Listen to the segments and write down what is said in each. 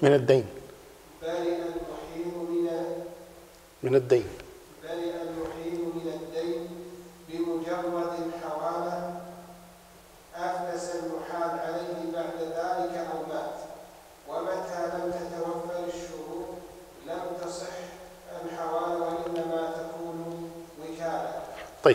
من الدين. برئ المحيل من الدين. برئ المحيل من الدين بمجرد الحوالة، أفلس المحال عليه بعد ذلك أو مات، ومتى لم تتوفر الشروط لم تصح الحوالة وإنما تكون وكالة. طيب،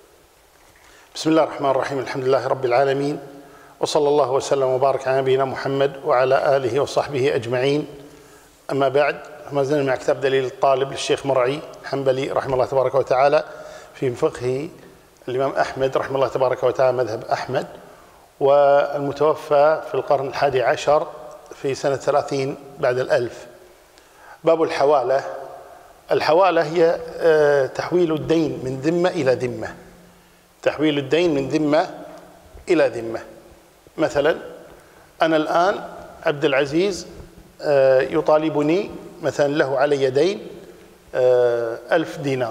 بسم الله الرحمن الرحيم، الحمد لله رب العالمين، وصلى الله وسلم وبارك على نبينا محمد وعلى آله وصحبه أجمعين. أما بعد، ما زلنا مع كتاب دليل الطالب للشيخ مرعي الحنبلي رحمه الله تبارك وتعالى في فقه الإمام أحمد رحمه الله تبارك وتعالى مذهب أحمد، والمتوفى في القرن 11 في سنة 30 بعد الألف. باب الحوالة. الحوالة هي تحويل الدين من ذمة إلى ذمة. تحويل الدين من ذمة إلى ذمة. مثلا أنا الآن عبد العزيز يطالبني مثلا له علي دين 1000 دينار،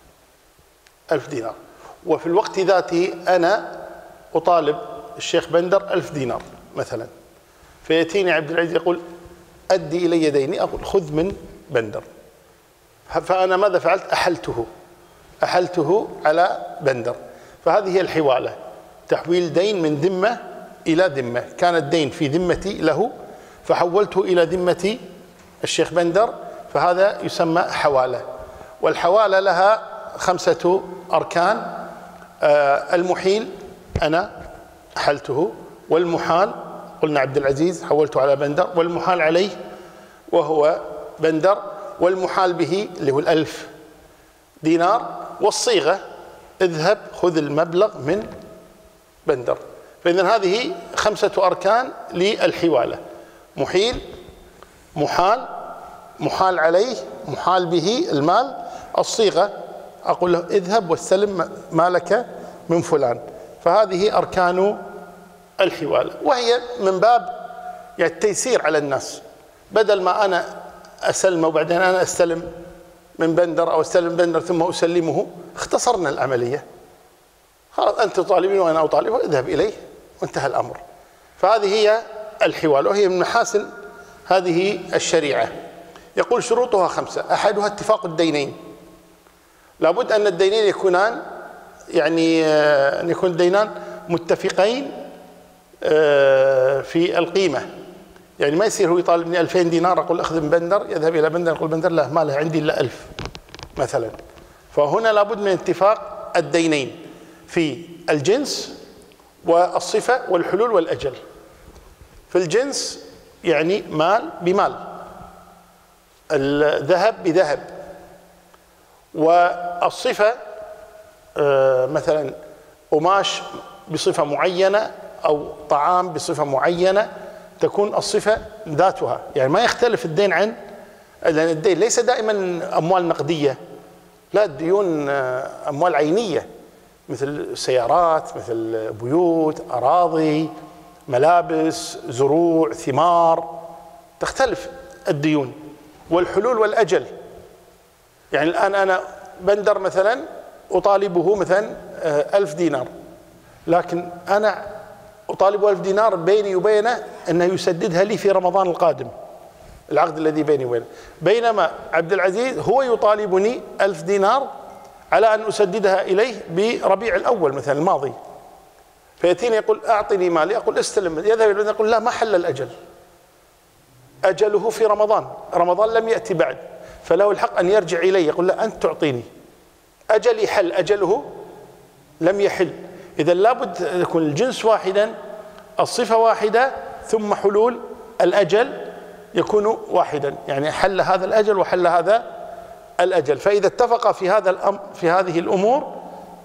1000 دينار، وفي الوقت ذاته أنا أطالب الشيخ بندر 1000 دينار مثلا، فيأتيني عبد العزيز يقول أدي إلي ديني، أقول خذ من بندر، فأنا ماذا فعلت؟ أحلته على بندر. فهذه هي الحوالة، تحويل دين من ذمة إلى ذمة. كان الدين في ذمتي له فحولته إلى ذمة الشيخ بندر، فهذا يسمى حوالة. والحوالة لها 5 أركان. المحيل أنا أحلته، والمحال قلنا عبد العزيز حولته على بندر، والمحال عليه وهو بندر، والمحال به اللي هو 1000 دينار، والصيغة اذهب خذ المبلغ من بندر. فإذن هذه 5 أركان للحوالة: محيل، محال، محال عليه، محال به المال، الصيغة أقول له اذهب واستلم مالك من فلان. فهذه أركان الحوالة، وهي من باب يعني التيسير على الناس، بدل ما أنا أسلمه وبعدين أنا أستلم من بندر أو أستلم بندر ثم أسلمه، اختصرنا العملية. خلاص أنت تطالبني وأنا أطالبه، اذهب إليه وانتهى الأمر. فهذه هي الحوالة، وهي من محاسن هذه الشريعة. يقول شروطها 5: أحدها اتفاق الدينين. لابد أن الدينين يكونان يعني أن يكون الدينان متفقين في القيمة. يعني ما يصير هو يطالبني 2000 دينار أقول أخذ من بندر، يذهب إلى بندر يقول بندر لا، ما له عندي إلا 1000 مثلا. فهنا لابد من اتفاق الدينين في الجنس والصفة والحلول والأجل. في الجنس يعني مال بمال، الذهب بذهب، والصفة مثلا قماش بصفة معينة أو طعام بصفة معينة، تكون الصفة ذاتها، يعني ما يختلف الدين عن، لأن الدين ليس دائما أموال نقدية، لا، الديون أموال عينية مثل سيارات، مثل بيوت، أراضي، ملابس، زروع، ثمار، تختلف الديون. والحلول والأجل، يعني الآن أنا بندر مثلا أطالبه مثلا 1000 دينار، لكن أنا أطالب 1000 دينار بيني وبينه أنه يسددها لي في رمضان القادم، العقد الذي بيني وبينه، بينما عبد العزيز هو يطالبني 1000 دينار على أن أسددها إليه بربيع الأول مثلا الماضي. فيأتيني يقول أعطني مالي، أقول استلم، يذهب إلى يقول لا، ما حل الأجل، أجله في رمضان، رمضان لم يأتي بعد، فله الحق أن يرجع إلي يقول لا، أنت تعطيني، أجلي حل، أجله لم يحل. إذا لابد أن يكون الجنس واحدا، الصفة واحدة، ثم حلول الأجل يكون واحدا، يعني حل هذا الأجل وحل هذا الأجل. فإذا اتفق في في هذه الأمور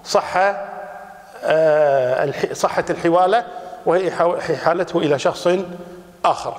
صحت الحوالة، وهي حالته إلى شخص آخر.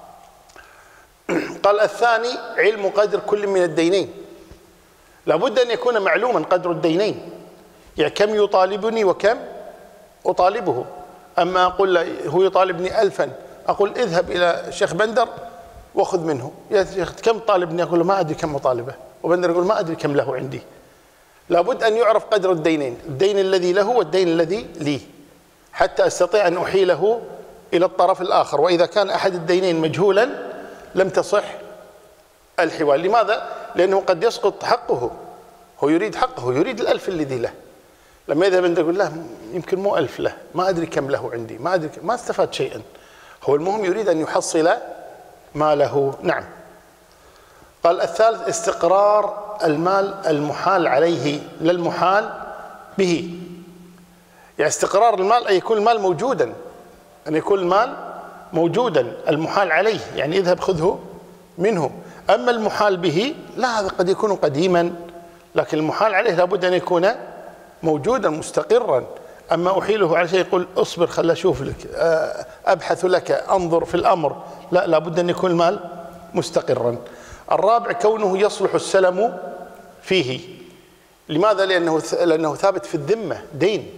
قال الثاني: علم قدر كل من الدينين. لابد أن يكون معلوما قدر الدينين، يعني كم يطالبني وكم أطالبه. أما أقول له هو يطالبني 1000، أقول اذهب إلى الشيخ بندر وخذ منه، يا شيخ كم طالبني؟ أقول له ما أدري كم أطالبه، وبندر يقول ما أدري كم له عندي. لابد أن يعرف قدر الدينين، الدين الذي له والدين الذي لي، حتى أستطيع أن أحيله إلى الطرف الآخر. وإذا كان أحد الدينين مجهولا لم تصح الحوال. لماذا؟ لأنه قد يسقط حقه، هو يريد حقه، يريد الألف الذي له. لما يذهب أنت تقول له يمكن مو 1000 له، ما أدري كم له عندي، ما أدري ما استفاد شيئا. هو المهم يريد أن يحصل ما له. نعم. قال الثالث استقرار المال المحال عليه لا المحال به. يعني استقرار المال أن يكون المال موجودا، أن يكون المال موجودا المحال عليه، يعني اذهب خذه منه. أما المحال به لا، هذا قد يكون قديما، لكن المحال عليه لابد أن يكون موجودا مستقرا. أما أحيله على شيء يقول اصبر خل أشوف لك، أبحث لك، أنظر في الأمر، لا، لابد أن يكون المال مستقرا. الرابع كونه يصلح السلم فيه. لماذا؟ لأنه ثابت في الذمة دين.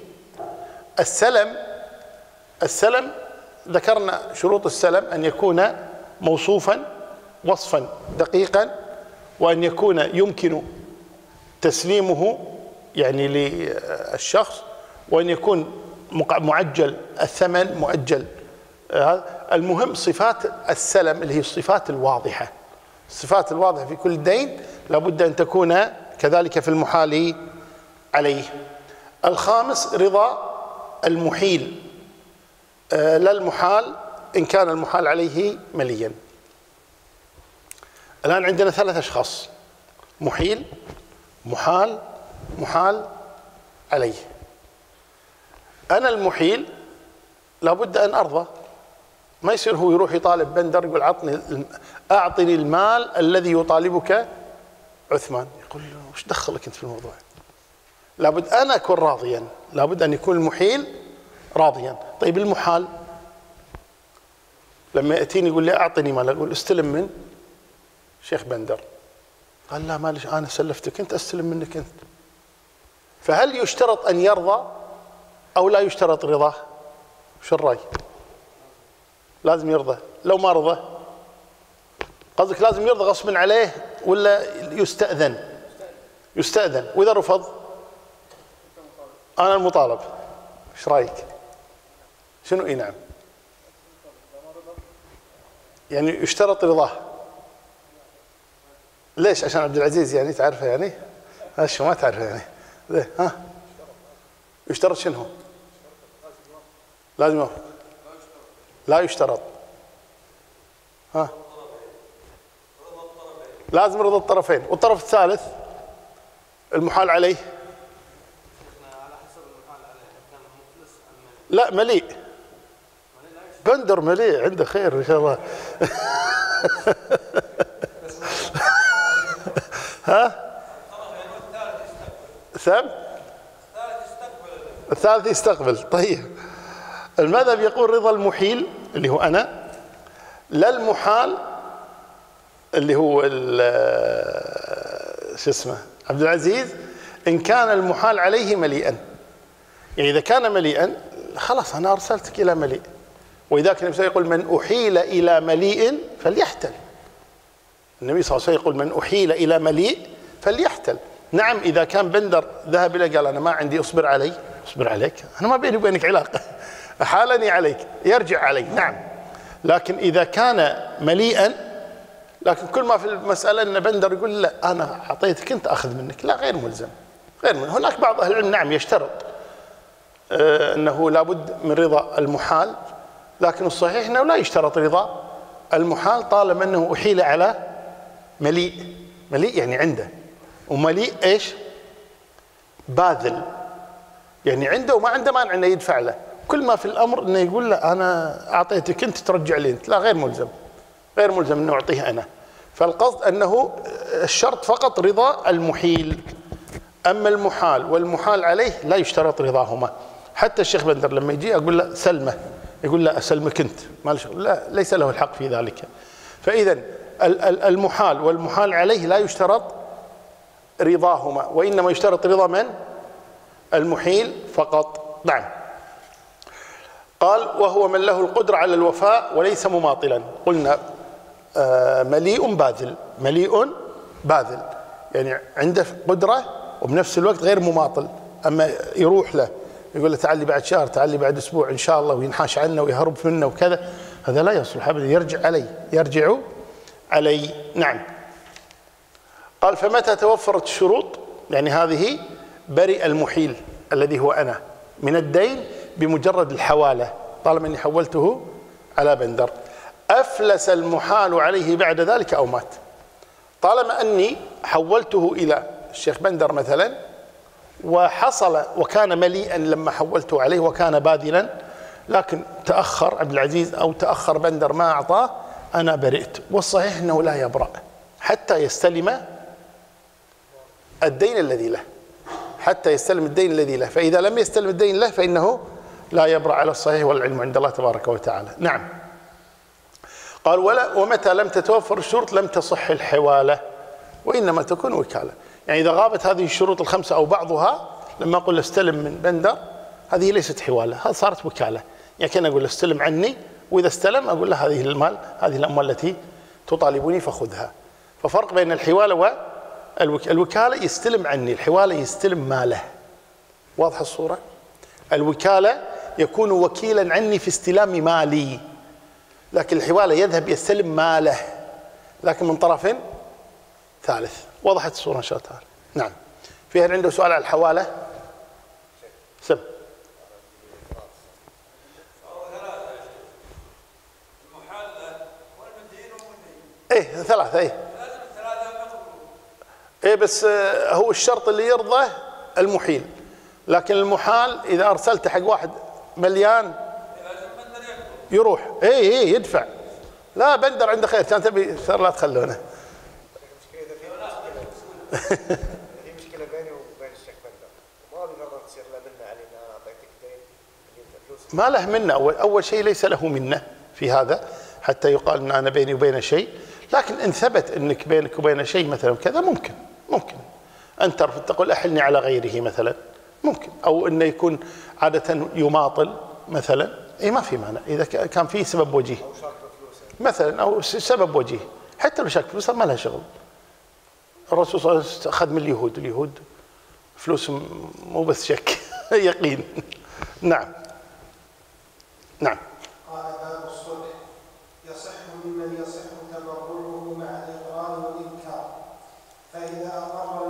السلم ذكرنا شروط السلم أن يكون موصوفا وصفا دقيقا، وأن يكون يمكن تسليمه يعني للشخص، وأن يكون معجل الثمن، مؤجل. المهم صفات السلم اللي هي الصفات الواضحة، الصفات الواضحة في كل دين لابد أن تكون كذلك في المحال عليه. الخامس رضا المحيل لا المحال إن كان المحال عليه مليا. الآن عندنا 3 أشخاص: محيل، محال، محال عليه. أنا المحيل لابد أن أرضى، ما يصير هو يروح يطالب بندر يقول أعطني المال الذي يطالبك عثمان، يقول له وش دخلك أنت في الموضوع؟ لابد أنا أكون راضيا، لابد أن يكون المحيل راضيا. طيب المحال لما يأتيني يقول لي أعطني مال، أقول استلم من شيخ بندر، قال لا معلش أنا سلفتك أنت، أستلم منك أنت. فهل يشترط أن يرضى أو لا يشترط رضاه؟ شو الرأي؟ لازم يرضى. لو ما رضى قصدك لازم يرضى غصبا عليه ولا يستأذن؟ يستأذن. وإذا رفض أنا المطالب، إيش رأيك؟ شنو؟ إيه نعم، يعني يشترط رضاه. ليش؟ عشان عبد العزيز يعني تعرفه يعني؟ شو ما تعرفه يعني؟ ليه؟ ها؟ يشترط شنو؟ لازم يوافق. لا يشترط. ها؟ لازم رضا الطرفين. والطرف الثالث المحال عليه؟ لا مليء. بندر مليء عنده خير ان شاء الله. ها؟ الثالث يستقبل. طيب المذهب يقول رضا المحيل اللي هو أنا، لا المحال اللي هو شو اسمه عبد العزيز، إن كان المحال عليه مليئا. يعني إذا كان مليئا خلاص أنا أرسلتك إلى مليء. وإذا كان النبي يقول من أحيل إلى مليء فليحتل. النبي صلى الله عليه وسلم يقول من أحيل إلى مليء فليحتل. نعم إذا كان بندر ذهب إلى قال أنا ما عندي، أصبر علي، أصبر عليك، أنا ما بيني وبينك علاقة، أحالني عليك، يرجع علي. نعم. لكن إذا كان مليئا، لكن كل ما في المسألة أن بندر يقول لا أنا أعطيتك أنت أخذ منك، لا غير ملزم، غير ملزم. هناك بعض أهل العلم نعم يشترط أنه لابد من رضا المحال، لكن الصحيح أنه لا يشترط رضا المحال طالما أنه أحيل على مليء. مليء يعني عنده، ومليء إيش؟ باذل، يعني عنده وما عنده مانع أنه يدفع له. كل ما في الأمر أنه يقول له أنا أعطيتك أنت ترجع لي أنت، لا غير ملزم، غير ملزم أنه أعطيه أنا. فالقصد أنه الشرط فقط رضا المحيل. أما المحال والمحال عليه لا يشترط رضاهما. حتى الشيخ بندر لما يجي أقول له سلمه، يقول لا أسلمك أنت، ما له شغل، لا ليس له الحق في ذلك. فإذا المحال والمحال عليه لا يشترط رضاهما، وإنما يشترط رضا من؟ المحيل فقط. نعم. قال وهو من له القدرة على الوفاء وليس مماطلا. قلنا مليء باذل، مليء باذل يعني عنده قدرة وبنفس الوقت غير مماطل. أما يروح له يقول له تعال لي بعد شهر، تعال لي بعد أسبوع إن شاء الله، وينحاش عنه ويهرب منه وكذا، هذا لا يصلح أبدا، يرجع عليه، يرجع علي. نعم. قال فمتى توفرت الشروط، يعني هذه برئ المحيل الذي هو أنا من الدين بمجرد الحوالة طالما أني حولته على بندر. أفلس المحال عليه بعد ذلك أو مات، طالما أني حولته إلى الشيخ بندر مثلا وحصل وكان مليئا لما حولته عليه وكان باذلا، لكن تأخر عبد العزيز أو تأخر بندر ما أعطاه، أنا برئت. والصحيح أنه لا يبرأ حتى يستلم الدين الذي له، حتى يستلم الدين الذي له، فإذا لم يستلم الدين له فإنه لا يبرأ على الصحيح والعلم عند الله تبارك وتعالى. نعم. قال ومتى لم تتوفر الشروط لم تصح الحوالة وإنما تكون وكالة. يعني إذا غابت هذه الشروط الخمسة أو بعضها، لما أقول استلم من بندر هذه ليست حوالة، هذه صارت وكالة. يعني كان أقول استلم عني، وإذا استلم أقول له هذه المال، هذه الأموال التي تطالبني فخذها. ففرق بين الحوالة والوكالة يستلم عني، الحوالة يستلم ماله. واضحة الصورة؟ الوكالة يكون وكيلا عني في استلام مالي، لكن الحوالة يذهب يستلم ماله لكن من طرف ثالث. وضحت الصورة إن شاء الله تعالى. نعم. في هل عنده سؤال على الحوالة؟ سم. ايه ثلاثة. ايه بس هو الشرط اللي يرضى المحيل، لكن المحال إذا أرسلت حق واحد مليان يروح ايه يدفع. لا بندر عنده خير، كان تبي لا تخلونه. هي مشكلة بيني وبين الشيخ بندر، ما بنقدر تصير له منه علي ان انا اعطيتك دين فلوس. ما له منه، اول شيء ليس له منه في هذا حتى يقال ان انا بيني وبين شيء، لكن ان ثبت انك بينك وبين شيء مثلا كذا ممكن ان ترفض تقول احلني على غيره مثلا، ممكن، او انه يكون عادة يماطل مثلا، اي ما في مانع اذا كان في سبب وجيه مثلا او سبب وجيه، حتى لو شاك فلوسه ما لها شغل. الرسول صلى الله عليه وسلم أخذ من اليهود فلوسهم مو بس شك يقين. نعم. قال باب الصلح يصح ممن يصح تبرعه مع الإقرار والإنكار، فإذا أقر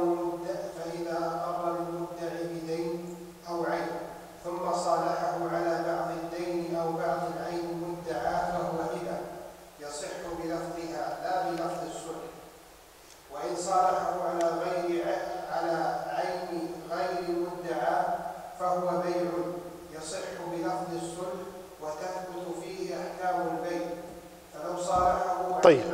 للمدعي بدين أو عين ثم صالحه على بعض الدين أو بعض العين المدعى فهو هبة يصح بلفظها لا بلفظ الصلح. وإن صالحه على عين غير المدعى فهو بيع يصح بلفظ الصلح وتثبت فيه أحكام البيع. فلو صالحه طيب،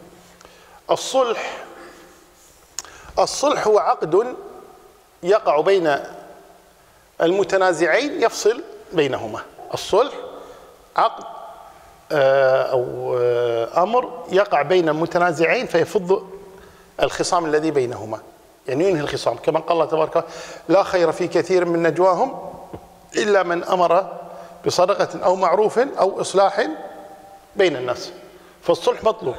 الصلح هو عقد يقع بين المتنازعين يفصل بينهما. الصلح عقد أو أمر يقع بين المتنازعين فيفض الخصام الذي بينهما، يعني ينهي الخصام، كما قال الله تبارك وتعالى لا خير في كثير من نجواهم إلا من أمر بصدقة أو معروف أو إصلاح بين الناس. فالصلح مطلوب.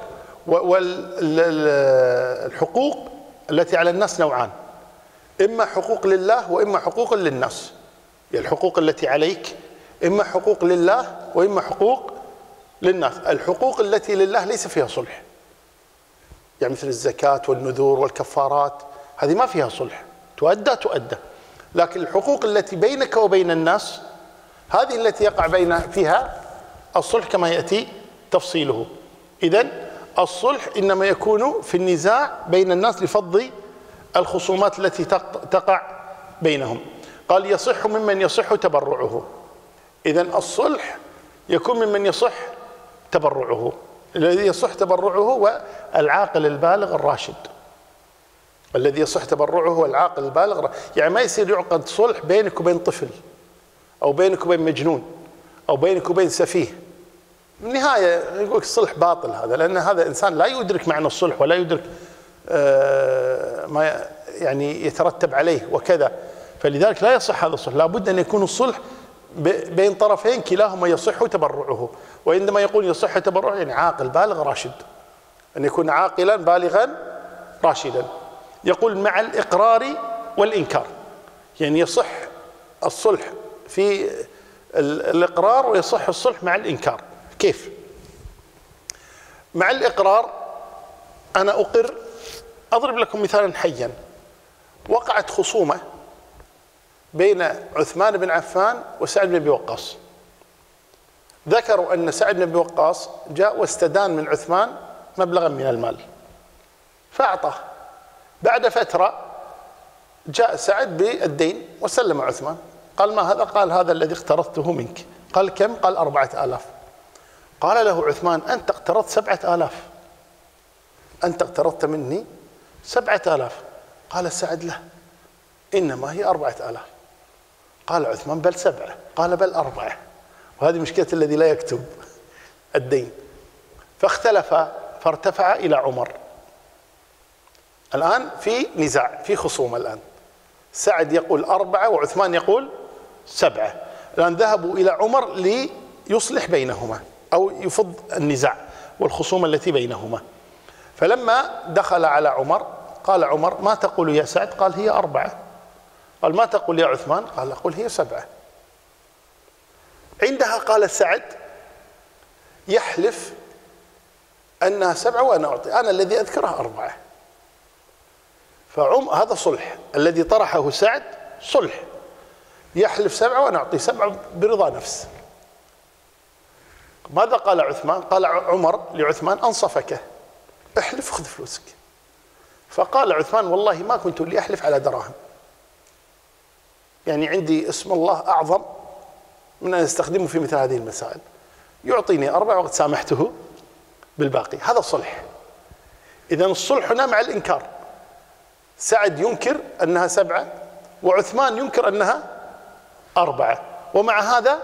والحقوق التي على الناس نوعان، إما حقوق لله وإما حقوق للناس. يعني الحقوق التي عليك إما حقوق لله وإما حقوق للناس. الحقوق التي لله ليس فيها صلح، يعني مثل الزكاة والنذور والكفارات هذه ما فيها صلح، تؤدى. لكن الحقوق التي بينك وبين الناس هذه التي يقع فيها الصلح كما يأتي تفصيله. إذن الصلح إنما يكون في النزاع بين الناس لفض الخصومات التي تقع بينهم. قال يصح ممن يصح تبرعه. إذن الصلح يكون ممن يصح تبرعه. الذي يصح تبرعه هو العاقل البالغ الراشد. الذي يصح تبرعه هو العاقل البالغ. يعني ما يصير يعقد صلح بينك وبين طفل أو بينك وبين مجنون أو بينك وبين سفيه. بالنهاية يقول الصلح باطل هذا، لأن هذا إنسان لا يدرك معنى الصلح ولا يدرك ما يعني يترتب عليه وكذا، فلذلك لا يصح هذا الصلح. لابد أن يكون الصلح بين طرفين كلاهما يصح تبرعه. وعندما يقول يصح تبرعه يعني عاقل بالغ راشد، أن يكون عاقلا بالغا راشدا. يقول مع الإقرار والإنكار، يعني يصح الصلح في الإقرار ويصح الصلح مع الإنكار. كيف؟ مع الإقرار أنا أقر. أضرب لكم مثالا حيا. وقعت خصومة بين عثمان بن عفان وسعد بن أبي وقاص. ذكروا أن سعد بن أبي وقاص جاء واستدان من عثمان مبلغا من المال فأعطاه. بعد فترة جاء سعد بالدين وسلم عثمان. قال ما هذا؟ قال هذا الذي اقترضته منك. قال كم؟ قال 4000. قال له عثمان أنت اقترضت 7000، أنت اقترضت مني 7000. قال سعد له إنما هي 4000. قال عثمان بل 7، قال بل 4. وهذه مشكلة الذي لا يكتب الدين. فاختلف فارتفع إلى عمر. الآن في نزاع، في خصومة الآن. سعد يقول 4 وعثمان يقول 7. الآن ذهبوا إلى عمر ليصلح بينهما أو يفض النزاع والخصومة التي بينهما. فلما دخل على عمر قال عمر ما تقول يا سعد؟ قال هي 4. قال ما تقول يا عثمان؟ قال أقول هي 7. عندها قال سعد يحلف أنها 7 وأنا أعطي، أنا الذي أذكرها 4. هذا صلح الذي طرحه سعد، صلح يحلف 7 وأنا أعطي 7 برضا نفس. ماذا قال عثمان؟ قال عمر لعثمان أنصفك، احلف خذ فلوسك. فقال عثمان والله ما كنت لي أحلف على دراهم، يعني عندي اسم الله أعظم من أن يستخدمه في مثل هذه المسائل. يعطيني 4 وقد سامحته بالباقي. هذا صلح. إذن الصلح هنا مع الإنكار. سعد ينكر أنها 7 وعثمان ينكر أنها 4، ومع هذا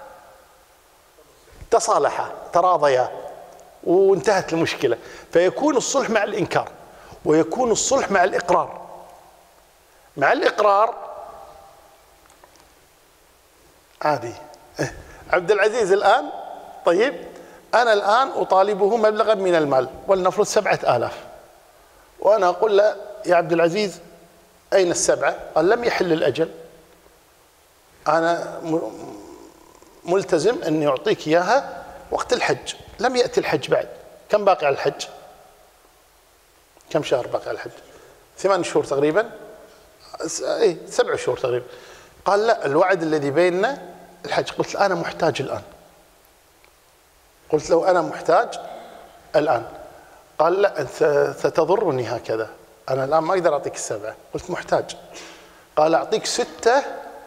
تصالحا تراضيا وانتهت المشكلة. فيكون الصلح مع الإنكار، ويكون الصلح مع الإقرار. مع الإقرار عادي. عبد العزيز الآن طيب أنا الآن أطالبه مبلغا من المال ولنفرض 7000، وأنا أقول له يا عبد العزيز أين 7؟ قال لم يحل الأجل، أنا ملتزم أن يعطيك إياها وقت الحج. لم يأتي الحج بعد. كم باقي على الحج؟ كم شهر باقي على الحج؟ 8 شهور تقريبا، 7 شهور تقريبا. قال لا، الوعد الذي بيننا الحج. قلت له أنا محتاج الآن. قلت له أنا محتاج الآن. قال لا أنت ستضرني هكذا، أنا الآن ما أقدر أعطيك 7. قلت محتاج. قال أعطيك 6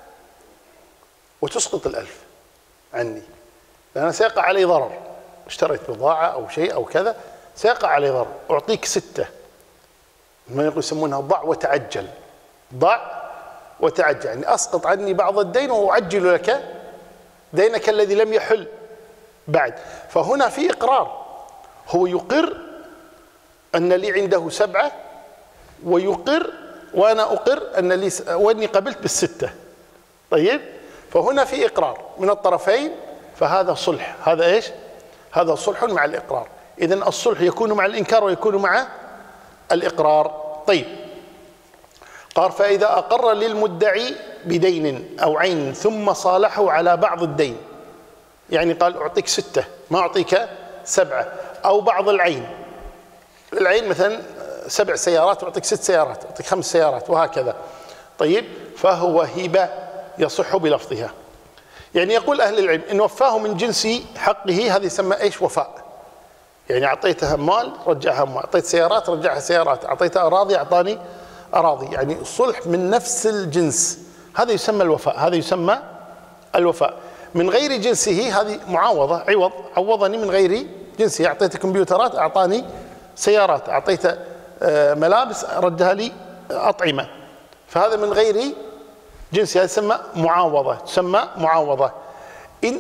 وتسقط 1000 عني، لأن سيقع علي ضرر، اشتريت بضاعة أو شيء أو كذا سيقع علي ضرر. أعطيك 6. ما يسمونها ضع وتعجل. ضع وتعجل، يعني أسقط عني بعض الدين وأعجل لك دينك الذي لم يحل بعد. فهنا في إقرار، هو يقر أن لي عنده 7 ويقر وأنا أقر أن لي وأني قبلت بال6. طيب، فهنا في إقرار من الطرفين، فهذا صلح. هذا إيش؟ هذا صلح مع الإقرار. إذن الصلح يكون مع الإنكار ويكون مع الإقرار. طيب، قال فإذا أقر للمدعي بدين أو عين ثم صالحه على بعض الدين، يعني قال أعطيك 6 ما أعطيك 7، أو بعض العين مثلا 7 سيارات أعطيك 6 سيارات، أعطيك 5 سيارات وهكذا. طيب، فهو هبة يصح بلفظها. يعني يقول أهل العلم إن وفاه من جنس حقه، هذا يسمى إيش؟ وفاء. يعني أعطيته مال رجعها مال، أعطيت سيارات رجعها سيارات، أعطيته أراضي أعطاني أراضي، يعني الصلح من نفس الجنس، هذا يسمى الوفاء. هذا يسمى الوفاء. من غير جنسه هذه معاوضة، عوض، عوضني من غير جنسه. أعطيته كمبيوترات أعطاني سيارات، أعطيته ملابس ردها لي أطعمة، فهذا من غير جنسه، هذا يسمى معاوضة، تسمى معاوضة. إن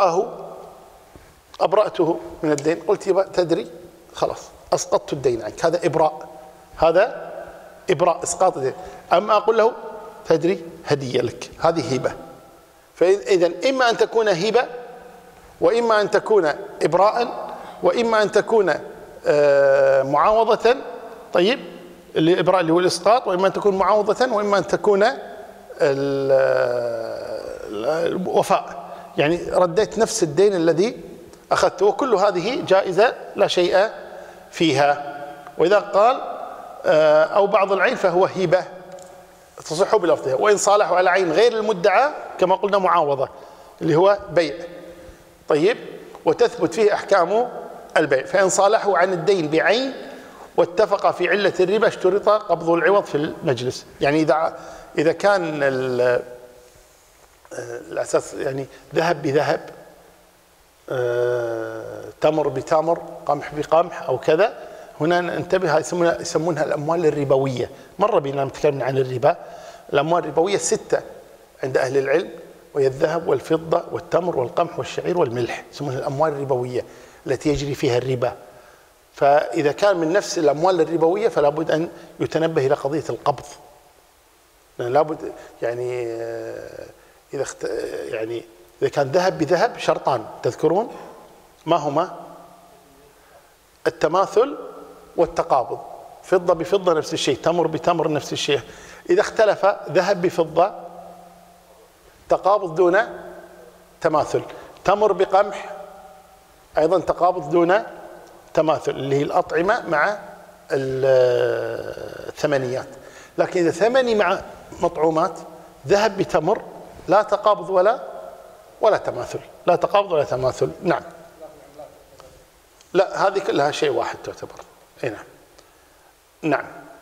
أبرأته من الدين، قلت يبا تدري خلاص أسقطت الدين عنك، هذا إبراء، هذا إبراء، إسقاط الدين. أما أقول له تدري هدية لك، هذه هبة. فإذا إما أن تكون هبة، وإما أن تكون إبراء، وإما أن تكون معاوضة. طيب، الإبراء اللي هو الإسقاط، وإما أن تكون معاوضة، وإما أن تكون الوفاء، يعني رديت نفس الدين الذي أخذته. وكل هذه جائزة لا شيء فيها. وإذا قال أو بعض العين فهو هبة تصح بلفظها. وإن صالحوا على عين غير المدعى كما قلنا معاوضة اللي هو بيع. طيب، وتثبت فيه أحكام البيع. فإن صالحوا عن الدين بعين واتفق في علة الربا اشترط قبض العوض في المجلس. يعني إذا كان الأساس يعني ذهب بذهب، تمر بتمر، قمح بقمح أو كذا، هنا ننتبه، يسمونها الأموال الربوية. مر بنا نتكلم عن الربا. الأموال الربوية 6 عند أهل العلم، وهي الذهب والفضة والتمر والقمح والشعير والملح، يسمونها الأموال الربوية التي يجري فيها الربا. فإذا كان من نفس الأموال الربوية فلا بد أن يتنبه إلى قضية القبض. لا بد يعني إذا كان ذهب بذهب شرطان تذكرون ما هما؟ التماثل والتقابض. فضة بفضة نفس الشيء، تمر بتمر نفس الشيء. إذا اختلف ذهب بفضة تقابض دون تماثل، تمر بقمح أيضا تقابض دون تماثل، اللي هي الأطعمة مع الثمنيات. لكن إذا ثمني مع مطعومات، ذهب بتمر، لا تقابض ولا تماثل، لا تقابض ولا تماثل. نعم. لا، هذه كلها شيء واحد تعتبر. اي نعم. نعم.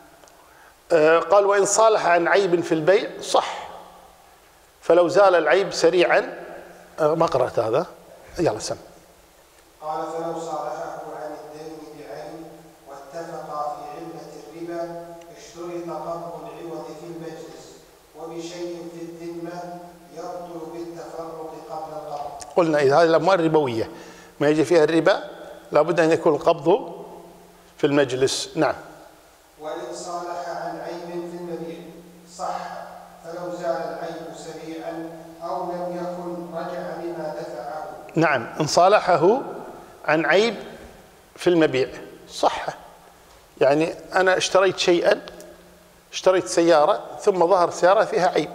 قال وإن صالح عن عيب في البيع صح، فلو زال العيب سريعا. ما قرأت هذا، يلا سم. قال فلو صالحه عن الدين بعين واتفقا في علة الربا اشترط قبض العوض في المجلس وبشيء في الذمة يبطل بالتفرق قبل القبض. قلنا إذا هذه الأموال الربوية ما يجي فيها الربا لابد أن يكون القبض في المجلس. نعم. وإن صالح عن عيب في المبيع صح، فلو زال العيب سريعا أو لم يكن رجع بما دفعه. نعم، إن صالحه عن عيب في المبيع صح. يعني أنا اشتريت شيئا، اشتريت سيارة ثم ظهر سيارة فيها عيب،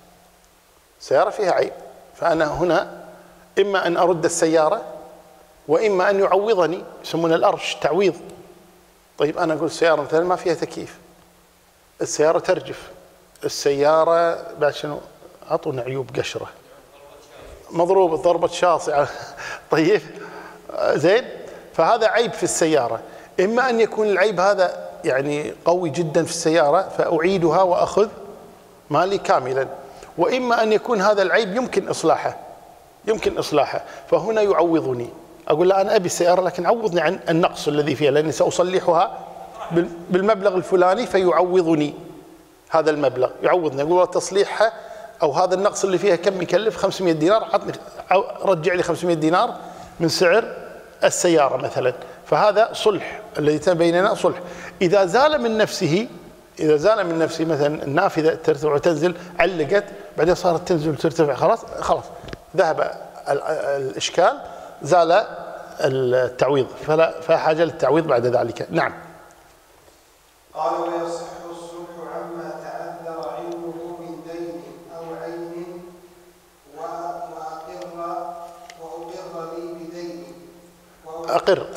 سيارة فيها عيب، فأنا هنا إما أن أرد السيارة وإما أن يعوضني، يسمونه الأرش، تعويض. طيب أنا أقول السيارة مثلا ما فيها تكييف، السيارة ترجف، السيارة بعد شنو أعطونا عيوب قشرة، مضروبة ضربة شاصعة. طيب زين، فهذا عيب في السيارة. إما أن يكون العيب هذا يعني قوي جدا في السيارة فأعيدها وأخذ مالي كاملا، وإما أن يكون هذا العيب يمكن إصلاحه، فهنا يعوضني. أقول له أنا أبي السيارة لكن عوضني عن النقص الذي فيها، لأني سأصلحها بالمبلغ الفلاني، فيعوضني هذا المبلغ، يعوضني. أقول له تصليحها أو هذا النقص اللي فيها كم يكلف؟ 500 دينار، عطني رجع لي 500 دينار من سعر السيارة مثلا. فهذا صلح الذي تم بيننا، صلح. إذا زال من نفسه مثلا النافذة ترتفع وتنزل، علقت بعدين صارت تنزل وترتفع، خلاص ذهب الإشكال، زال التعويض، فلا حاجة للتعويض بعد ذلك. نعم. قال ويصح الصلح عما تعذر علمه من دين أو عين وأقر لي بدين أقر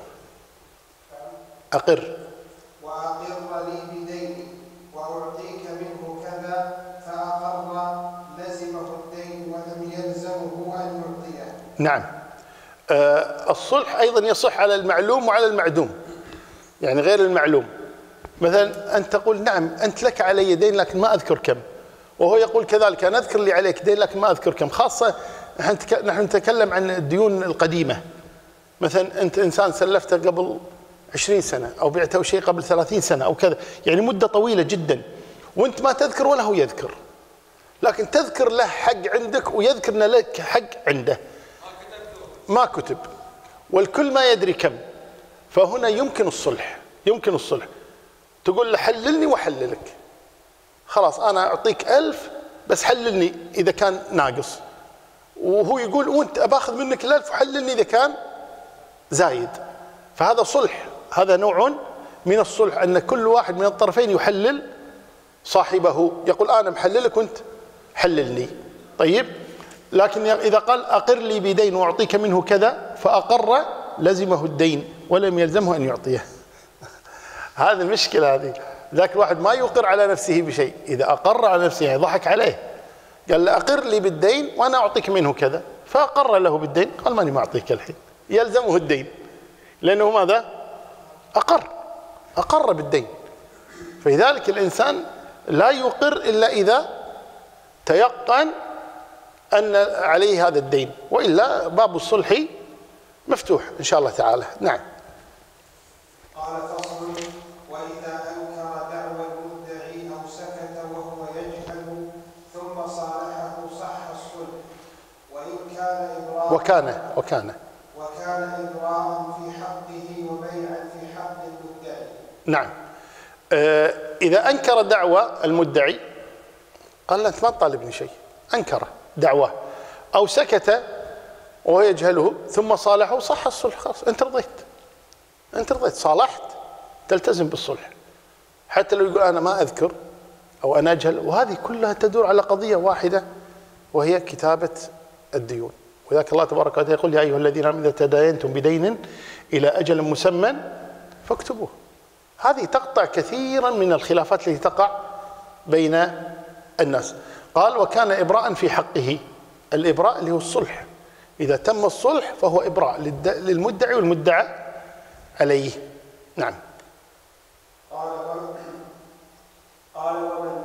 وأقر لي بدين وأعطيك منه كذا، فأقر لزمه الدين ولم يلزمه أن يعطيه. نعم. الصلح أيضا يصح على المعلوم وعلى المعدوم، يعني غير المعلوم. مثلا أنت تقول نعم أنت لك علي دين لكن ما أذكر كم، وهو يقول كذلك أنا أذكر لي عليك دين لكن ما أذكر كم. خاصة نحن نتكلم عن الديون القديمة. مثلا أنت إنسان سلفته قبل 20 سنة أو بعته شيء قبل 30 سنة أو كذا، يعني مدة طويلة جدا، وأنت ما تذكر ولا هو يذكر، لكن تذكر له حق عندك ويذكر أن لك حق عنده، ما كتب، والكل ما يدري كم. فهنا يمكن الصلح. تقول له حللني وحللك، خلاص أنا أعطيك 1000 بس حللني إذا كان ناقص، وهو يقول وأنت أباخذ منك 1000 وحللني إذا كان زايد. فهذا صلح، هذا نوع من الصلح، أن كل واحد من الطرفين يحلل صاحبه، يقول أنا محللك وأنت حللني. طيب، لكن إذا قال أقر لي بدين وأعطيك منه كذا، فأقر لزمه الدين ولم يلزمه أن يعطيه. هذه المشكلة هذه. ذاك الواحد ما يقر على نفسه بشيء، إذا أقر على نفسه يعني ضحك عليه، قال له أقر لي بالدين وأنا أعطيك منه كذا، فأقر له بالدين، قال ماني معطيك الحين، يلزمه الدين لأنه ماذا؟ أقر بالدين. فلذلك الإنسان لا يقر إلا إذا تيقن أن عليه هذا الدين، وإلا باب الصلح مفتوح إن شاء الله تعالى. نعم. قال فصل: وإذا أنكر دعوى المدعي أو سكت وهو يجهل ثم صالحه صح الصلح، وإن كان إبراء وكان إبراء في حقه وبيعا في حق المدعي. نعم. إذا أنكر دعوى المدعي، قال له أنت ما تطالبني شيء، أنكر دعواه، أو سكت وهو يجهله ثم صالحه صح الصلح، خلاص أنت رضيت صالحت، تلتزم بالصلح حتى لو يقول أنا ما أذكر أو أنا أجهل. وهذه كلها تدور على قضية واحدة وهي كتابة الديون. وذلك الله تبارك وتعالى يقول: يا أيها الذين آمنوا إذا تداينتم بدين إلى أجل مسمى فاكتبوه. هذه تقطع كثيرا من الخلافات التي تقع بين الناس. قال: وكان إبراء في حقه. الإبراء اللي هو الصلح، إذا تم الصلح فهو إبراء للمدعي والمدعى عليه. نعم. قال: ومن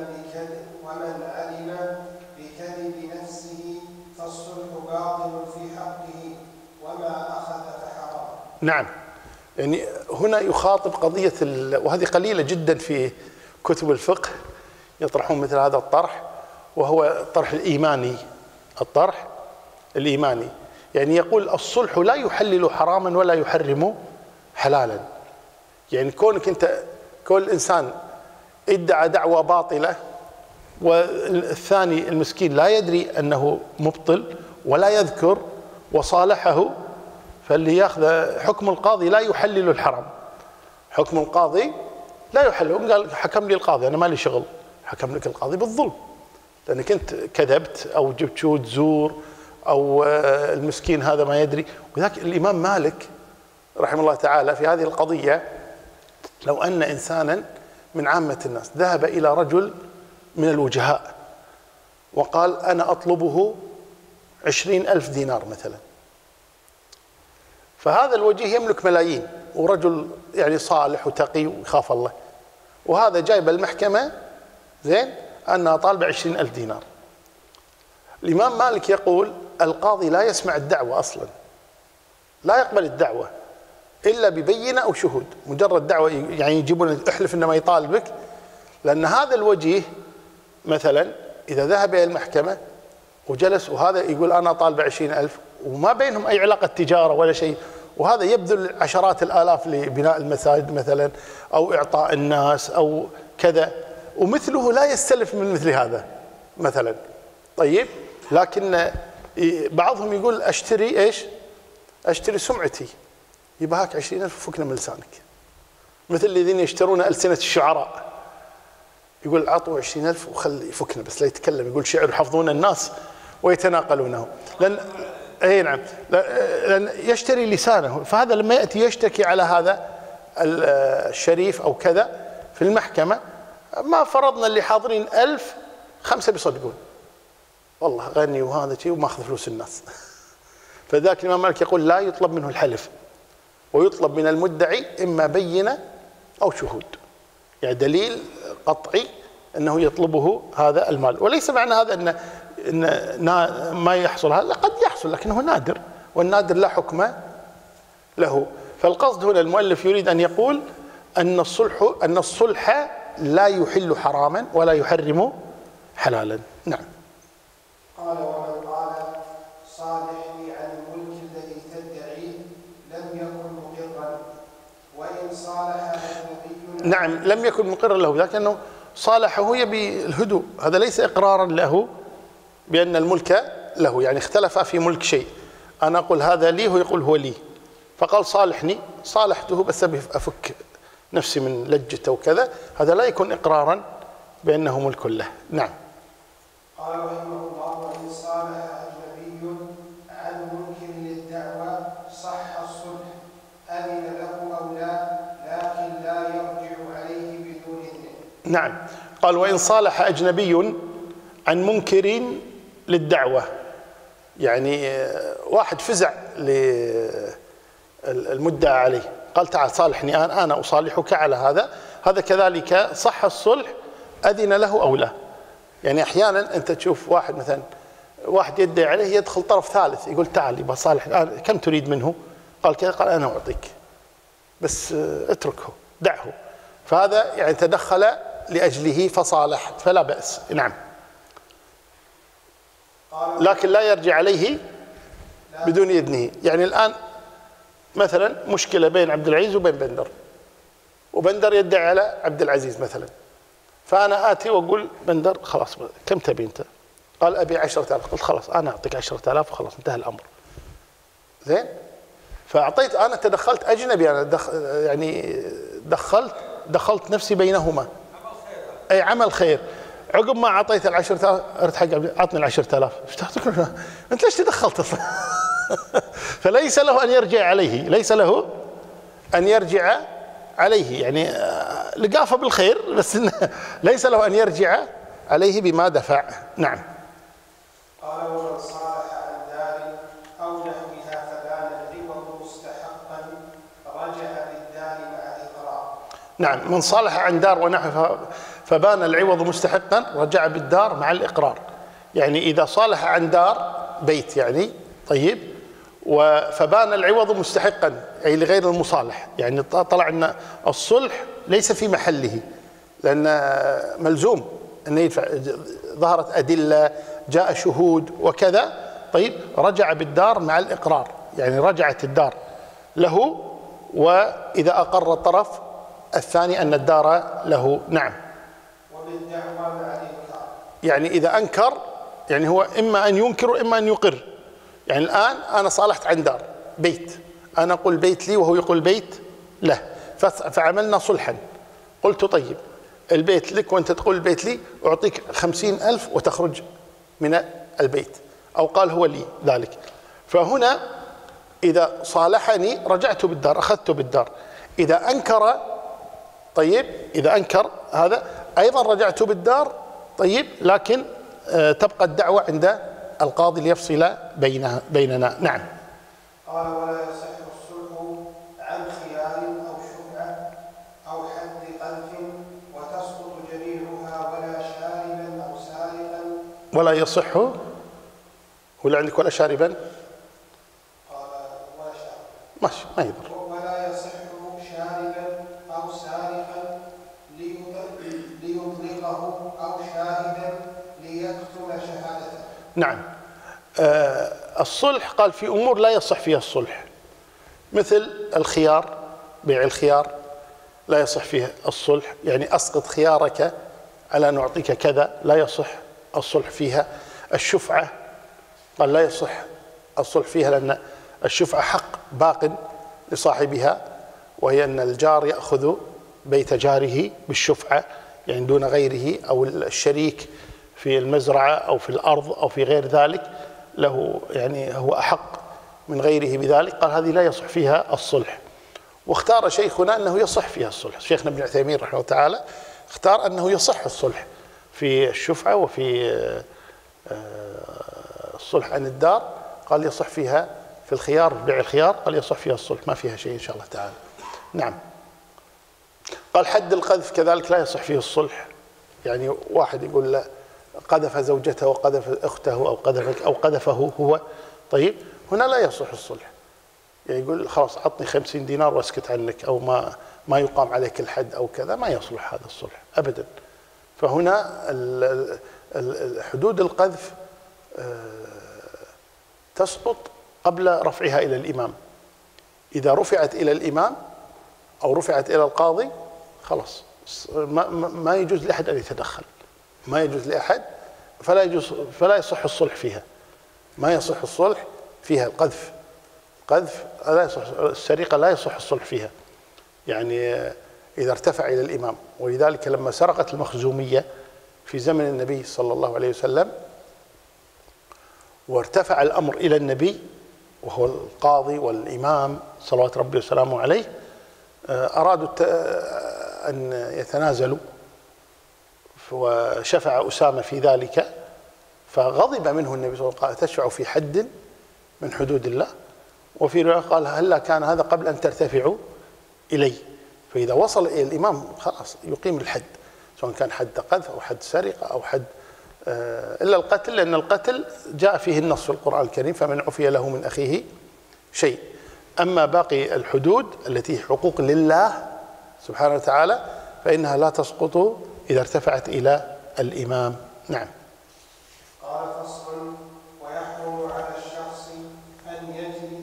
علم بكذب نفسه فالصلح باطل في حقه وما أخذ فحرام. نعم. يعني هنا يخاطب قضية وهذه قليلة جدا في كتب الفقه يطرحون مثل هذا الطرح، وهو الطرح الإيماني. يعني يقول الصلح لا يحلل حراما ولا يحرم حلالا. يعني كون الإنسان ادعى دعوة باطلة والثاني المسكين لا يدري أنه مبطل ولا يذكر وصالحه، فاللي ياخذ حكم القاضي لا يحلل الحرام. حكم القاضي لا يحلل. قال حكم لي القاضي، أنا ما لي شغل، حكم لك القاضي بالظلم لأنك أنت كذبت أو جبت شهود زور أو المسكين هذا ما يدري. وذاك الإمام مالك رحمه الله تعالى في هذه القضية، لو أن إنسانا من عامة الناس ذهب إلى رجل من الوجهاء وقال أنا أطلبه 20,000 دينار مثلا، فهذا الوجيه يملك ملايين ورجل يعني صالح وتقي ويخاف الله، وهذا جايب المحكمة زين أنها طالبة 20,000 دينار. الإمام مالك يقول القاضي لا يسمع الدعوة أصلا، لا يقبل الدعوة إلا ببينة أو شهود. مجرد دعوة يعني يجيبون احلف إنما يطالبك، لأن هذا الوجيه مثلا إذا ذهب إلى المحكمة وجلس وهذا يقول أنا طالب 20,000 وما بينهم أي علاقة تجارة ولا شيء، وهذا يبذل عشرات الآلاف لبناء المساجد مثلا أو إعطاء الناس أو كذا، ومثله لا يستلف من مثل هذا مثلا. طيب، لكن بعضهم يقول أشتري إيش؟ أشتري سمعتي، يبقى هاك 20,000 فكنا من لسانك. مثل الذين يشترون ألسنة الشعراء، يقول عطوا 20,000 وخلي يفكنا بس لا يتكلم، يقول شعر يحفظون الناس ويتناقلونه. لأن يشتري لسانه. فهذا لما يأتي يشتكي على هذا الشريف أو كذا في المحكمة، ما فرضنا اللي حاضرين 1000 5 بيصدقون والله غني وهذا شيء وما أخذ فلوس الناس. فذاك الإمام مالك يقول لا يطلب منه الحلف، ويطلب من المدعي إما بينة أو شهود، يعني دليل قطعي أنه يطلبه هذا المال. وليس معنى هذا أن ما يحصل هذا، قد يحصل لكنه نادر، والنادر لا حكم له. فالقصد هنا المؤلف يريد أن يقول أن الصلح لا يحل حراما ولا يحرم حلالا. نعم. قال: ومن قال صالحني عن الملك الذي تدعي لم يكن مقرا، وإن صالح نبي. نعم، لم يكن مقرا له، لكنه صالحه يبي الهدوء، هذا ليس إقرارا له بأن الملك له. يعني اختلف في ملك شيء، أنا أقول هذا لي هو يقول هو لي، فقال صالحني، صالحته بس أفك نفسي من لجته وكذا، هذا لا يكون إقرارا بأنه ملك له. نعم. قال رحمه الله: وإن صالح أجنبي عن منكر للدعوى صح الصلح، أذن له أو لا، لكن لا نعم. قال وإن صالح أجنبي عن منكر للدعوة، يعني واحد فزع للمدعى عليه، قال تعال صالحني أنا أصالحك على هذا كذلك صح الصلح أذن له أو لا. يعني أحيانا أنت تشوف واحد مثلا واحد يدعي عليه، يدخل طرف ثالث يقول تعال يبقى صالح، كم تريد منه؟ قال كذا، قال أنا أعطيك بس اتركه دعه، فهذا يعني تدخل لأجله فصالح فلا بأس. نعم. لكن لا يرجع عليه بدون إذنه. يعني الآن مثلا مشكلة بين عبد العزيز وبين بندر، وبندر يدعي على عبد العزيز مثلا، فأنا آتي وأقول بندر خلاص كم تبي أنت؟ قال أبي 10,000. قلت خلاص أنا أعطيك 10,000 وخلاص انتهى الأمر. زين؟ فأعطيت، أنا تدخلت أجنبي، أنا يعني دخلت نفسي بينهما، أي عمل خير. عقب ما أعطيت 10,000 أرد حق أعطني 10,000، أنت ليش تدخلت أصلا؟ فليس له أن يرجع عليه، ليس له أن يرجع عليه، يعني لقافة بالخير بس ليس له أن يرجع عليه بما دفع. نعم. قال ومن صالح عن دار أو نحوها فبان العوض مستحقا رجع بالدار مع الإقرار. نعم. من صالح عن دار ونحوها فبان العوض مستحقا رجع بالدار مع الإقرار. يعني إذا صالح عن دار بيت يعني طيب، فبان العوض مستحقا أي لغير المصالح، يعني طلع أن الصلح ليس في محله لأن ملزوم أن يدفع، ظهرت أدلة جاء شهود وكذا، طيب رجع بالدار مع الإقرار، يعني رجعت الدار له، وإذا أقر الطرف الثاني أن الدار له. نعم. وبالدعوى مع الإنكار، يعني إذا أنكر، يعني هو إما أن ينكر وإما أن يقر. يعني الآن أنا صالحت عن دار بيت، أنا أقول بيت لي وهو يقول بيت له، فعملنا صلحا. قلت طيب البيت لك وأنت تقول البيت لي، أعطيك 50,000 وتخرج من البيت، أو قال هو لي ذلك. فهنا إذا صالحني رجعت بالدار، أخذت بالدار. إذا أنكر، طيب إذا أنكر هذا أيضا رجعت بالدار، طيب لكن تبقى الدعوة عند القاضي ليفصل بيننا. نعم. قال ولا يصح الصلح عن خيار أو شفعة أو حد قذف وتسقط جميعها ولا شاربا أو سارقا. ولا يصح، ولا عندك ولا شاربا؟ قال ولا شاربا ماشي ما يضر. ولا يصح شاربا أو سارقا ليطلقه أو شاهدا ليكتم شهادته. نعم. الصلح قال في أمور لا يصح فيها الصلح، مثل الخيار، بيع الخيار لا يصح فيها الصلح، يعني أسقط خيارك على أن أعطيك كذا، لا يصح الصلح فيها. الشفعة قال لا يصح الصلح فيها، لأن الشفعة حق باق لصاحبها، وهي أن الجار يأخذ بيت جاره بالشفعة، يعني دون غيره، أو الشريك في المزرعة أو في الأرض أو في غير ذلك له، يعني هو أحق من غيره بذلك. قال هذه لا يصح فيها الصلح. واختار شيخنا أنه يصح فيها الصلح، شيخنا ابن عثيمين رحمه الله تعالى اختار أنه يصح الصلح في الشفعة وفي الصلح عن الدار، قال يصح فيها في الخيار، بيع الخيار قال يصح فيها الصلح، ما فيها شيء إن شاء الله تعالى. نعم. قال حد القذف كذلك لا يصح فيه الصلح، يعني واحد يقول له قذف زوجته وقذف أخته أو قذفه هو، طيب هنا لا يصح الصلح، يعني يقول خلاص عطني 50 دينار واسكت عنك، أو ما يقام عليك الحد أو كذا، ما يصلح هذا الصلح أبدا. فهنا حدود القذف تسقط قبل رفعها إلى الإمام. إذا رفعت إلى الإمام أو رفعت إلى القاضي خلاص ما يجوز لأحد أن يتدخل، ما يجوز لأحد، فلا يصح الصلح فيها، ما يصح الصلح فيها. القذف لا يصح، السرقة لا يصح الصلح فيها، يعني إذا ارتفع إلى الإمام. ولذلك لما سرقت المخزومية في زمن النبي صلى الله عليه وسلم وارتفع الأمر إلى النبي وهو القاضي والإمام صلوات ربي وسلامه عليه، أرادوا أن يتنازلوا وشفع أسامة في ذلك، فغضب منه النبي صلى الله عليه وسلم، قال تشفع في حد من حدود الله. وفي رواية قال هلا كان هذا قبل أن ترتفعوا إلي. فإذا وصل إلى الإمام خلاص يقيم الحد، سواء كان حد قذف أو حد سرقة أو حد إلا القتل، لأن القتل جاء فيه النص في القرآن الكريم فمن عفي له من أخيه شيء. أما باقي الحدود التي حقوق لله سبحانه وتعالى فإنها لا تسقط إذا ارتفعت إلى الإمام. نعم. قال فصل: ويحرم على الشخص أن يجري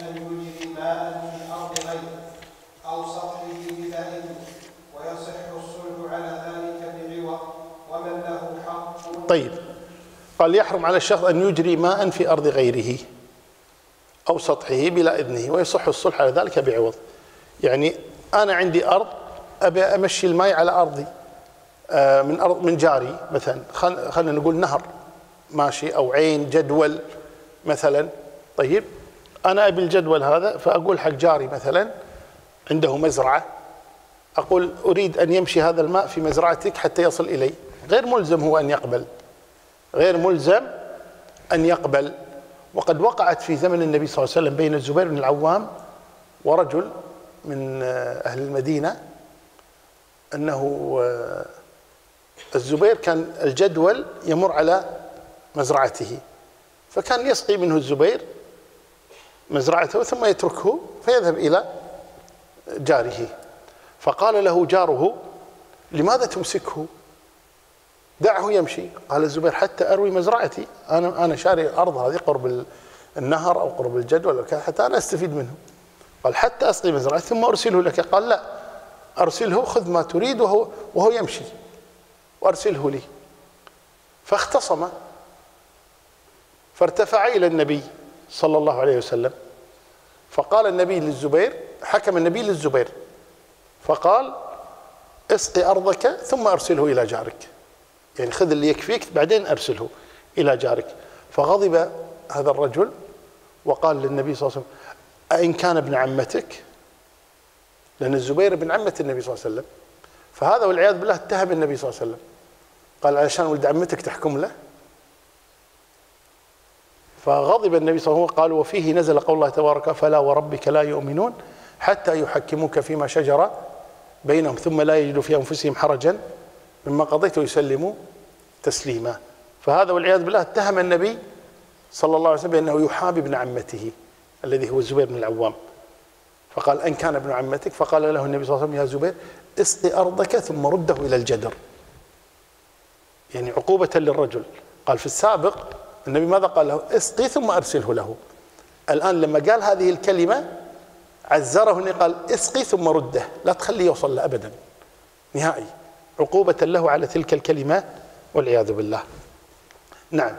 ماء في أرض غيره أو سطحه بلا إذن، ويصح الصلح على ذلك بعوض، ومن له حق. طيب، قال يحرم على الشخص أن يجري ماء في أرض غيره أو سطحه بلا إذنه، ويصح الصلح على ذلك بعوض. يعني أنا عندي أرض أبي أمشي الماء على أرضي، من جاري مثلا، خلينا نقول نهر ماشي أو عين جدول مثلا. طيب أنا أبي الجدول هذا، فأقول حق جاري مثلا عنده مزرعة، أقول أريد أن يمشي هذا الماء في مزرعتك حتى يصل إلي. غير ملزم هو أن يقبل، غير ملزم أن يقبل. وقد وقعت في زمن النبي صلى الله عليه وسلم بين الزبير بن العوام ورجل من أهل المدينة، أنه الزبير كان الجدول يمر على مزرعته، فكان يسقي منه الزبير مزرعته ثم يتركه فيذهب إلى جاره. فقال له جاره: لماذا تمسكه؟ دعه يمشي. قال الزبير: حتى أروي مزرعتي، أنا شاري الأرض هذه قرب النهر أو قرب الجدول حتى أنا أستفيد منه. قال: حتى أسقي مزرعتي ثم أرسله لك. قال: لا، أرسله، خذ ما تريد وهو يمشي وأرسله لي. فاختصم، فارتفع إلى النبي صلى الله عليه وسلم، فقال النبي للزبير، حكم النبي للزبير فقال: اسقي أرضك ثم أرسله إلى جارك، يعني خذ اللي يكفيك بعدين أرسله إلى جارك. فغضب هذا الرجل وقال للنبي صلى الله عليه وسلم: أئن كان ابن عمتك؟ لأن الزبير ابن عمة النبي صلى الله عليه وسلم، فهذا والعياذ بالله اتهم النبي صلى الله عليه وسلم، قال: علشان ولد عمتك تحكم له؟ فغضب النبي صلى الله عليه وسلم. قال: وفيه نزل قول الله تبارك: فلا وربك لا يؤمنون حتى يحكموك فيما شجر بينهم ثم لا يجدوا في أنفسهم حرجا مما قضيت ويسلموا تسليما. فهذا والعياذ بالله اتهم النبي صلى الله عليه وسلم بأنه يحابي ابن عمته الذي هو الزبير بن العوام. فقال: أن كان ابن عمتك؟ فقال له النبي صلى الله عليه وسلم: يا زبير، اسقي أرضك ثم رده إلى الجدر، يعني عقوبة للرجل. قال في السابق النبي ماذا قال له؟ اسقي ثم أرسله له. الآن لما قال هذه الكلمة عزره، قال: اسقي ثم رده، لا تخليه يوصل له أبدا نهائي، عقوبة له على تلك الكلمة والعياذ بالله. نعم.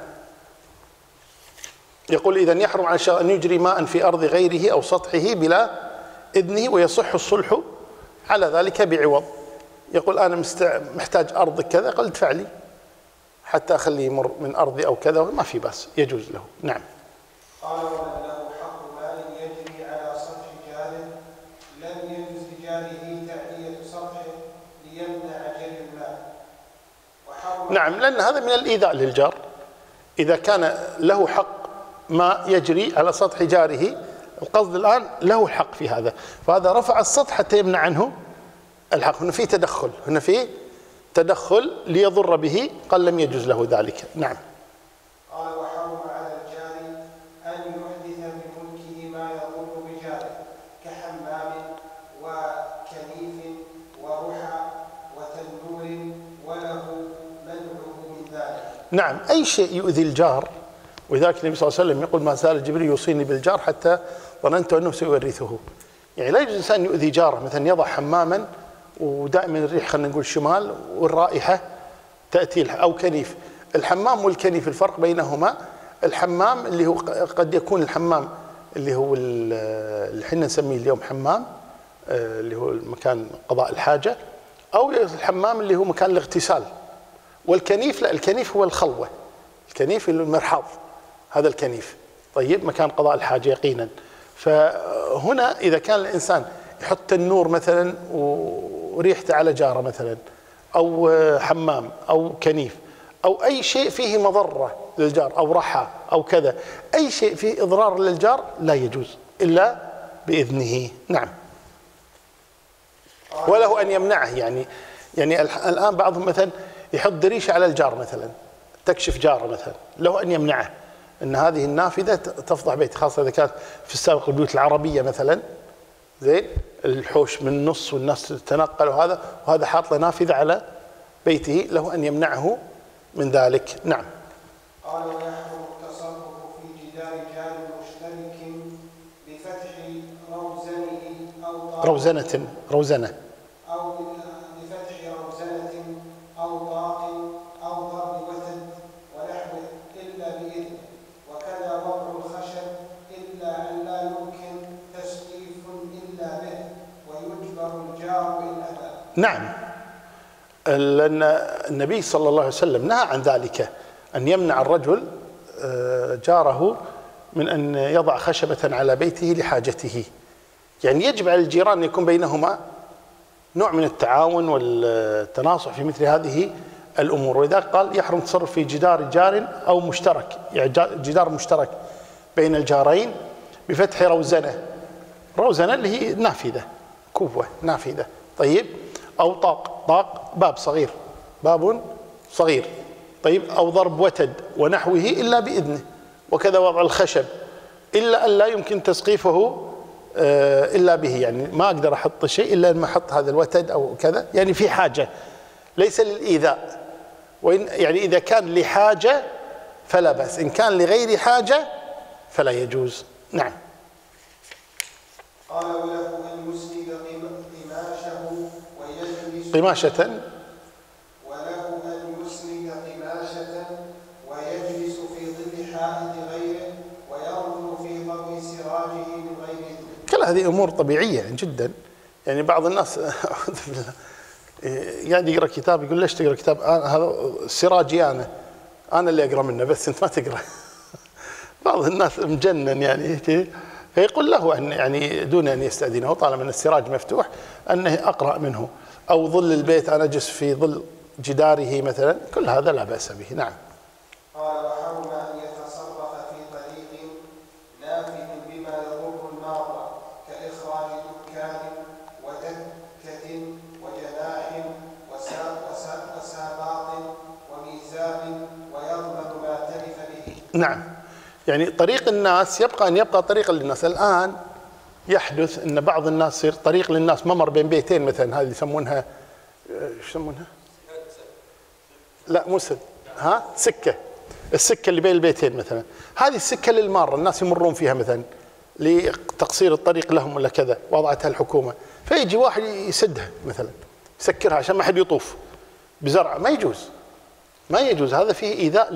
يقول: إذن يحرم على الشخص أن يجري ماء في أرض غيره أو سطحه بلا إذنه، ويصح الصلح على ذلك بعوض. يقول: أنا محتاج أرض كذا، قال: ادفع لي حتى أخليه يمر من أرضي أو كذا، ما في بأس، يجوز له. نعم. قال: ومن له حق ماء يجري على سطح جاره لم يجوز لجاره تعدية سطحه ليمنع جري الماء. نعم، لأن هذا من الإيذاء للجار. إذا كان له حق ما يجري على سطح جاره، القصد الآن له حق في هذا، فهذا رفع السطح حتى يمنع عنه الحق. هنا في تدخل، هنا في تدخل ليضر به، قال لم يجوز له ذلك. نعم. قال: وحرم على الجار أن يحدث بملكه ما يضر بجاره كحمام وكنيف ورحى وتنور، وله منعه من ذلك. نعم، أي شيء يؤذي الجار. ولذلك النبي صلى الله عليه وسلم يقول: ما زال جبريل يوصيني بالجار حتى ظننت أنه سيورثه. يعني لا يجوز الإنسان يؤذي جاره، مثلا يضع حماما ودائما الريح، خلينا نقول شمال، والرائحة تأتي، أو كنيف. الحمام والكنيف الفرق بينهما: الحمام اللي هو قد يكون الحمام اللي هو اللي احنا نسميه اليوم حمام، اللي هو مكان قضاء الحاجة، أو الحمام اللي هو مكان الاغتسال. والكنيف لا، الكنيف هو الخلوة، الكنيف المرحاض، هذا الكنيف. طيب، مكان قضاء الحاجة يقينا. فهنا إذا كان الإنسان يحط النور مثلا وريحته على جاره مثلا، أو حمام أو كنيف أو أي شيء فيه مضرة للجار أو رحى أو كذا، أي شيء فيه إضرار للجار لا يجوز إلا بإذنه. نعم. وله أن يمنعه، يعني الآن بعضهم مثلا يحط دريشة على الجار مثلا، تكشف جاره مثلا، له أن يمنعه أن هذه النافذة تفضح بيت، خاصة إذا كانت في السابق البيوت العربية مثلا، زين الحوش من النص والناس تتنقل وهذا حاط له نافذة على بيته، له أن يمنعه من ذلك. نعم. قال ويحرم التصرف في جدار جار مشترك بفتح روزنة أو بفتح روزنة أو طاق أو ضرب وتد ونحوه إلا بإذن، وكذا وضع الخشب إلا أن لا يمكن تسقيف إلا به، ويجبر الجار إن أبى. نعم، لأن النبي صلى الله عليه وسلم نهى عن ذلك، أن يمنع الرجل جاره من أن يضع خشبة على بيته لحاجته. يعني يجب على الجيران أن يكون بينهما نوع من التعاون والتناصح في مثل هذه الأمور. ولذلك قال يحرم التصرف في جدار جار أو مشترك، يعني جدار مشترك بين الجارين بفتح روزنة اللي هي نافذة، كوفة نافذة، طيب، أو طاق باب صغير، طيب، أو ضرب وتد ونحوه إلا بإذنه، وكذا وضع الخشب إلا أن لا يمكن تسقيفه إلا به، يعني ما أقدر أحط شيء إلا أن أحط هذا الوتد أو كذا، يعني في حاجة ليس للإيذاء، وإن يعني إذا كان لحاجة فلا بأس، إن كان لغير حاجة فلا يجوز. نعم. قال وله أن يسند قماشه ويجلس قماشة ويجلس في ظل حائط غيره وينظر في ضوء سراجه من غير إذن. كل هذه أمور طبيعية جدا. يعني بعض الناس يعني يقرأ كتاب يقول ليش تقرأ كتاب؟ هذا سراجي أنا اللي أقرأ منه، بس أنت ما تقرأ. بعض الناس مجنن يعني، فيقول له أن يعني دون أن يستأذنه طالما أن السراج مفتوح أنه أقرأ منه، أو ظل البيت أنا أجلس في ظل جداره مثلا، كل هذا لا بأس به. نعم. قال وحرم أن يتصرف في طريق نافذ بما يضر الناظر كإخراج دكان ودكة وجناح وساباط وميزاب ويضمن ما تلف به. نعم، يعني طريق الناس يبقى أن يبقى طريقا للناس. الآن يحدث أن بعض الناس يصير طريق للناس ممر بين بيتين مثلا، هذه يسمونها ايش يسمونها؟ لا مو سد، السكة اللي بين البيتين مثلا، هذه السكة للمارة، الناس يمرون فيها مثلا لتقصير الطريق لهم ولا كذا، وضعتها الحكومة، فيجي واحد يسدها مثلا، يسكرها عشان ما حد يطوف بزرع، ما يجوز، هذا فيه إيذاء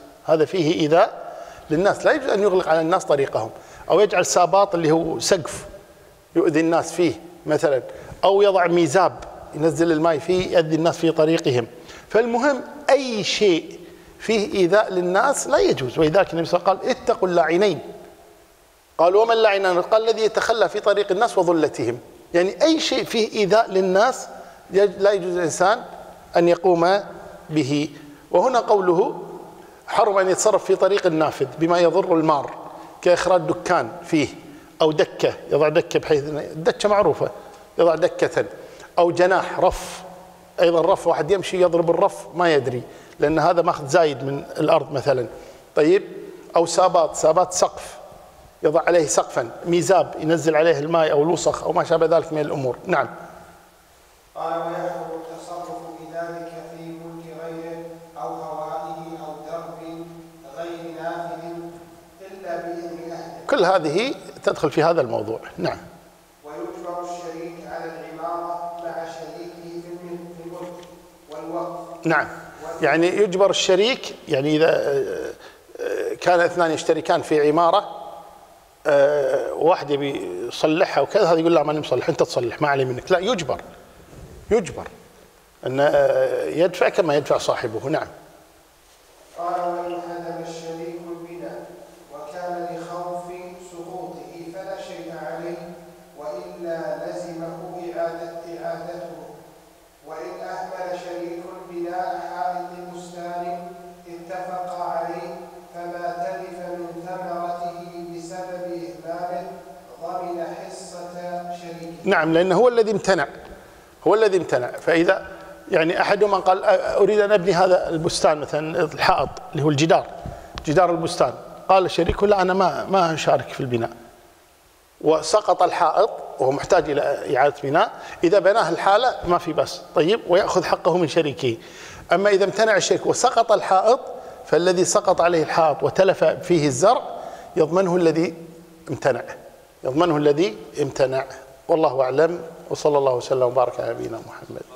للناس، لا يجوز أن يغلق على الناس طريقهم، أو يجعل ساباط اللي هو سقف يؤذي الناس فيه مثلا، أو يضع ميزاب ينزل الماء فيه يؤذي الناس في طريقهم. فالمهم أي شيء فيه إيذاء للناس لا يجوز. ولذلك النبي صلى الله عليه وسلم قال اتقوا اللاعنين. قالوا وما اللاعنان؟ قال الذي يتخلى في طريق الناس وظلتهم. يعني أي شيء فيه إيذاء للناس لا يجوز الإنسان أن يقوم به. وهنا قوله حرم أن يتصرف في طريق النافذ بما يضر المار كإخراج دكان فيه، أو دكة، يضع دكة بحيث الدكة معروفة، يضع دكة، أو جناح رف، أيضا رف، واحد يمشي يضرب الرف ما يدري لأن هذا ماخذ زايد من الأرض مثلا، طيب، أو سابات سقف يضع عليه سقفا، ميزاب ينزل عليه الماء أو الوسخ أو ما شابه ذلك من الأمور. نعم. قال ويحرم التصرف بذلك في ملك غيره أو هوائه أو درب غير نافذ إلا بإذن أهله. كل هذه تدخل في هذا الموضوع. نعم. ويجبر الشريك على العمارة مع شريكه في الملك والوقف. نعم، يعني يجبر الشريك، يعني إذا كان اثنان يشتركان في عمارة، واحد يبي يصلحها وكذا، هذا يقول لا ماني مصلح، أنت تصلح ما علي منك، لا، يجبر أن يدفع كما يدفع صاحبه. نعم. قال وإن هدم الشريك البناء وكان لخوف سقوطه فلا شيء عليه، وإلا لزمه إعادته، وإن أهمل شريك نعم، لأنه هو الذي امتنع، هو الذي امتنع. فإذا يعني أحدهم قال أريد أن أبني هذا البستان مثلا، الحائط اللي هو الجدار، جدار البستان، قال الشريك لا أنا ما أشارك في البناء، وسقط الحائط وهو محتاج إلى إعادة بناء، إذا بناه الحالة ما في بس، طيب، ويأخذ حقه من شريكه. أما إذا امتنع الشريك وسقط الحائط، فالذي سقط عليه الحائط وتلف فيه الزرع يضمنه الذي امتنع، يضمنه الذي امتنع. والله أعلم، وصلى الله وسلم وبارك على نبينا محمد.